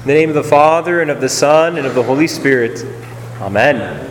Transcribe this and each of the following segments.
In the name of the Father, and of the Son, and of the Holy Spirit. Amen.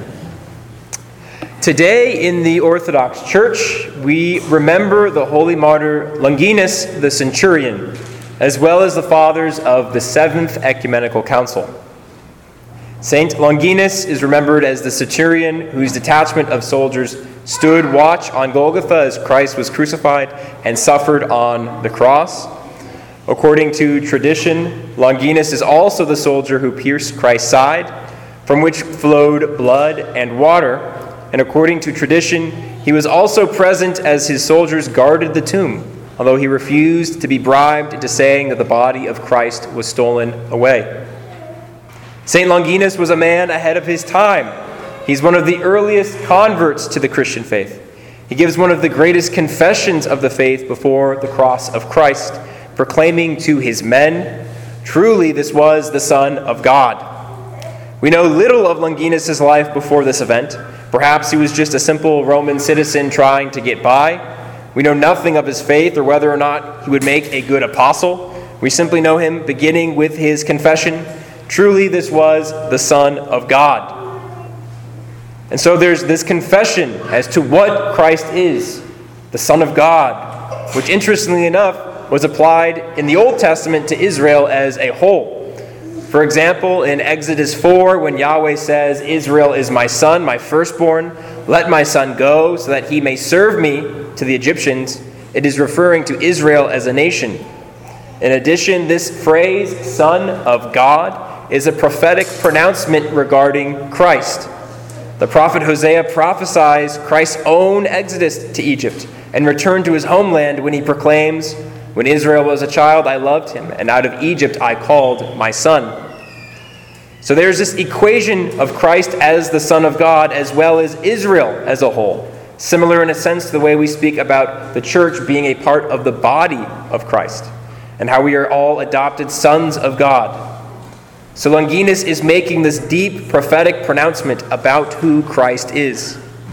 Today in the Orthodox Church, we remember the holy martyr Longinus the Centurion, as well as the fathers of the Seventh Ecumenical Council. Saint Longinus is remembered as the centurion whose detachment of soldiers stood watch on Golgotha as Christ was crucified and suffered on the cross. According to tradition, Longinus is also the soldier who pierced Christ's side, from which flowed blood and water. And according to tradition, he was also present as his soldiers guarded the tomb, although he refused to be bribed into saying that the body of Christ was stolen away. St. Longinus was a man ahead of his time. He's one of the earliest converts to the Christian faith. He gives one of the greatest confessions of the faith before the cross of Christ, proclaiming to his men, "Truly this was the Son of God." We know little of Longinus' life before this event. Perhaps he was just a simple Roman citizen trying to get by. We know nothing of his faith or whether or not he would make a good apostle. We simply know him beginning with his confession, "Truly this was the Son of God." And so there's this confession as to what Christ is, the Son of God, which interestingly enough was applied in the Old Testament to Israel as a whole. For example, in Exodus 4, when Yahweh says, "Israel is my son, my firstborn, let my son go so that he may serve me," to the Egyptians, it is referring to Israel as a nation. In addition, this phrase, Son of God, is a prophetic pronouncement regarding Christ. The prophet Hosea prophesies Christ's own exodus to Egypt and return to his homeland when he proclaims, "When Israel was a child, I loved him, and out of Egypt I called my son." So there's this equation of Christ as the Son of God as well as Israel as a whole, similar in a sense to the way we speak about the church being a part of the body of Christ and how we are all adopted sons of God. So Longinus is making this deep prophetic pronouncement about who Christ is.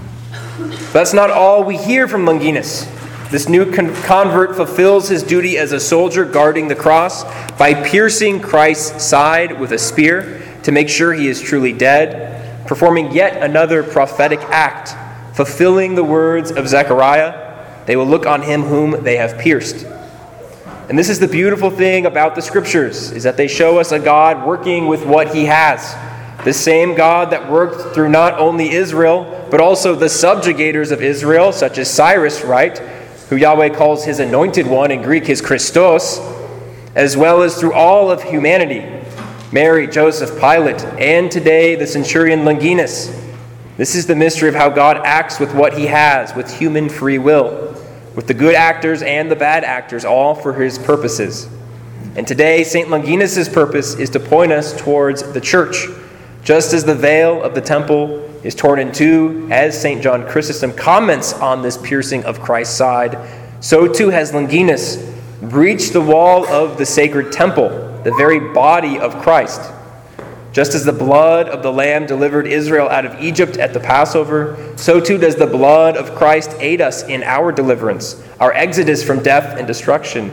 But that's not all we hear from Longinus. This new convert fulfills his duty as a soldier guarding the cross by piercing Christ's side with a spear to make sure he is truly dead, performing yet another prophetic act, fulfilling the words of Zechariah, "They will look on him whom they have pierced." And this is the beautiful thing about the Scriptures, is that they show us a God working with what he has. The same God that worked through not only Israel, but also the subjugators of Israel, such as Cyrus, right? Who Yahweh calls his anointed one, in Greek his Christos, as well as through all of humanity, Mary, Joseph, Pilate, and today the centurion Longinus. This is the mystery of how God acts with what he has, with human free will, with the good actors and the bad actors, all for his purposes. And today, St. Longinus' purpose is to point us towards the church, just as the veil of the temple is torn in two, as St. John Chrysostom comments on this piercing of Christ's side, so too has Longinus breached the wall of the sacred temple, the very body of Christ. Just as the blood of the Lamb delivered Israel out of Egypt at the Passover, so too does the blood of Christ aid us in our deliverance, our exodus from death and destruction.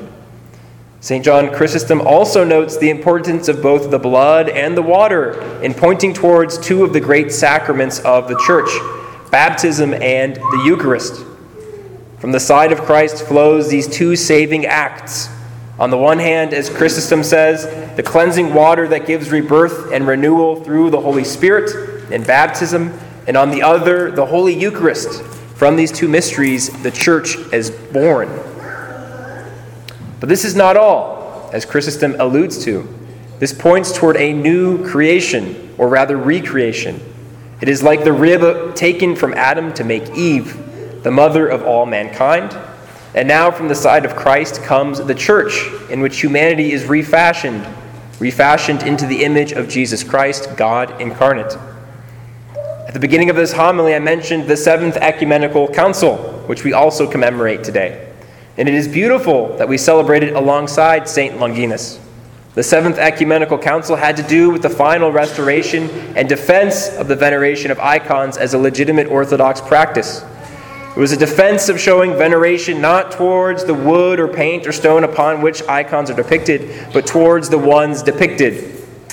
St. John Chrysostom also notes the importance of both the blood and the water in pointing towards two of the great sacraments of the church, baptism and the Eucharist. From the side of Christ flows these two saving acts. On the one hand, as Chrysostom says, the cleansing water that gives rebirth and renewal through the Holy Spirit in baptism, and on the other, the Holy Eucharist. From these two mysteries, the church is born. But this is not all, as Chrysostom alludes to. This points toward a new creation, or rather recreation. It is like the rib taken from Adam to make Eve, the mother of all mankind. And now from the side of Christ comes the church, in which humanity is refashioned into the image of Jesus Christ, God incarnate. At the beginning of this homily, I mentioned the Seventh Ecumenical Council, which we also commemorate today. And it is beautiful that we celebrate it alongside St. Longinus. The Seventh Ecumenical Council had to do with the final restoration and defense of the veneration of icons as a legitimate Orthodox practice. It was a defense of showing veneration not towards the wood or paint or stone upon which icons are depicted, but towards the ones depicted.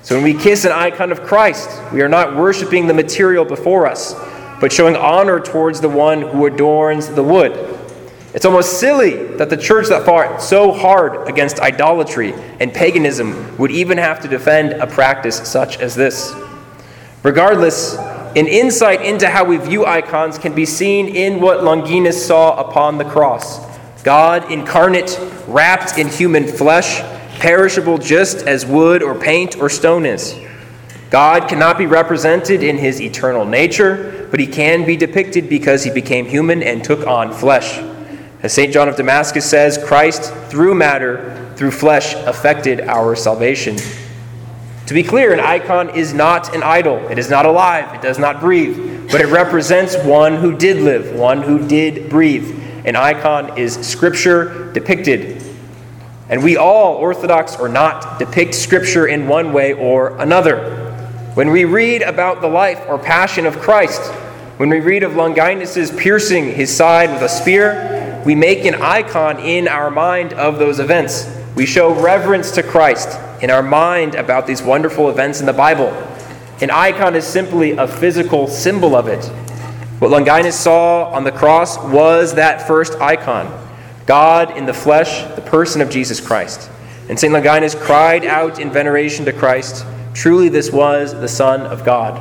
So when we kiss an icon of Christ, we are not worshiping the material before us, but showing honor towards the one who adorns the wood. It's almost silly that the church that fought so hard against idolatry and paganism would even have to defend a practice such as this. Regardless, an insight into how we view icons can be seen in what Longinus saw upon the cross. God incarnate, wrapped in human flesh, perishable just as wood or paint or stone is. God cannot be represented in his eternal nature, but he can be depicted because he became human and took on flesh. As St. John of Damascus says, Christ, through matter, through flesh, affected our salvation. To be clear, an icon is not an idol. It is not alive. It does not breathe. But it represents one who did live, one who did breathe. An icon is Scripture depicted. And we all, Orthodox or not, depict Scripture in one way or another. When we read about the life or passion of Christ, when we read of Longinus' piercing his side with a spear, we make an icon in our mind of those events. We show reverence to Christ in our mind about these wonderful events in the Bible. An icon is simply a physical symbol of it. What Longinus saw on the cross was that first icon, God in the flesh, the person of Jesus Christ. And St. Longinus cried out in veneration to Christ, "Truly this was the Son of God."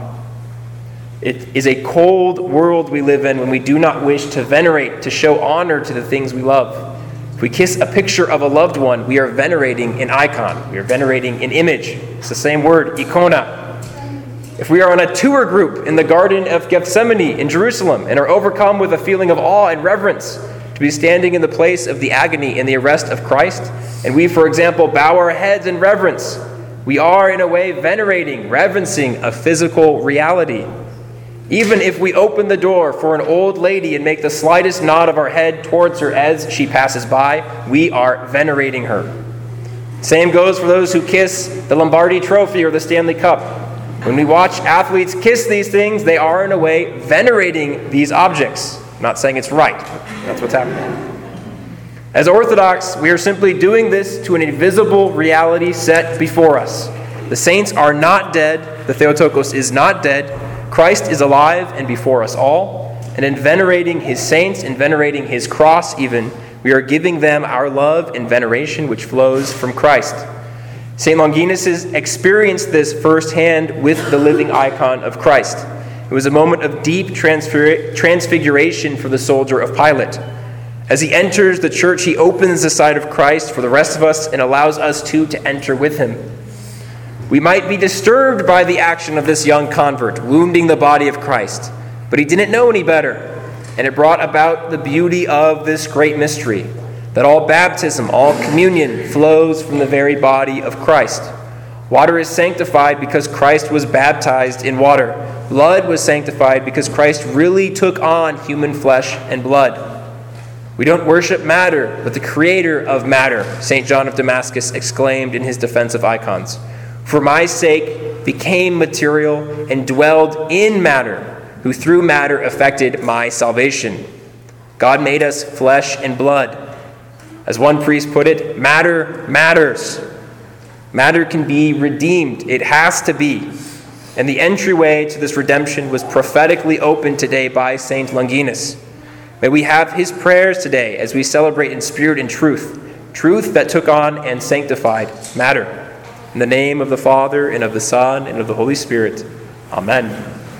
It is a cold world we live in when we do not wish to venerate, to show honor to the things we love. If we kiss a picture of a loved one, we are venerating an icon. We are venerating an image. It's the same word, icona. If we are on a tour group in the Garden of Gethsemane in Jerusalem and are overcome with a feeling of awe and reverence to be standing in the place of the agony and the arrest of Christ, and we, for example, bow our heads in reverence, we are, in a way, venerating, reverencing a physical reality. Even if we open the door for an old lady and make the slightest nod of our head towards her as she passes by, we are venerating her. Same goes for those who kiss the Lombardi Trophy or the Stanley Cup. When we watch athletes kiss these things, they are, in a way, venerating these objects. I'm not saying it's right. That's what's happening. As Orthodox, we are simply doing this to an invisible reality set before us. The saints are not dead. The Theotokos is not dead. Christ is alive and before us all, and in venerating his saints, in venerating his cross even, we are giving them our love and veneration which flows from Christ. St. Longinus experienced this firsthand with the living icon of Christ. It was a moment of deep transfiguration for the soldier of Pilate. As he enters the church, he opens the side of Christ for the rest of us and allows us too to enter with him. We might be disturbed by the action of this young convert, wounding the body of Christ, but he didn't know any better, and it brought about the beauty of this great mystery, that all baptism, all communion flows from the very body of Christ. Water is sanctified because Christ was baptized in water. Blood was sanctified because Christ really took on human flesh and blood. We don't worship matter, but the creator of matter, St. John of Damascus exclaimed in his defense of icons. For my sake became material and dwelled in matter, who through matter effected my salvation. God made us flesh and blood. As one priest put it, matter matters. Matter can be redeemed. It has to be. And the entryway to this redemption was prophetically opened today by St. Longinus. May we have his prayers today as we celebrate in spirit and truth, truth that took on and sanctified matter. In the name of the Father, and of the Son, and of the Holy Spirit. Amen.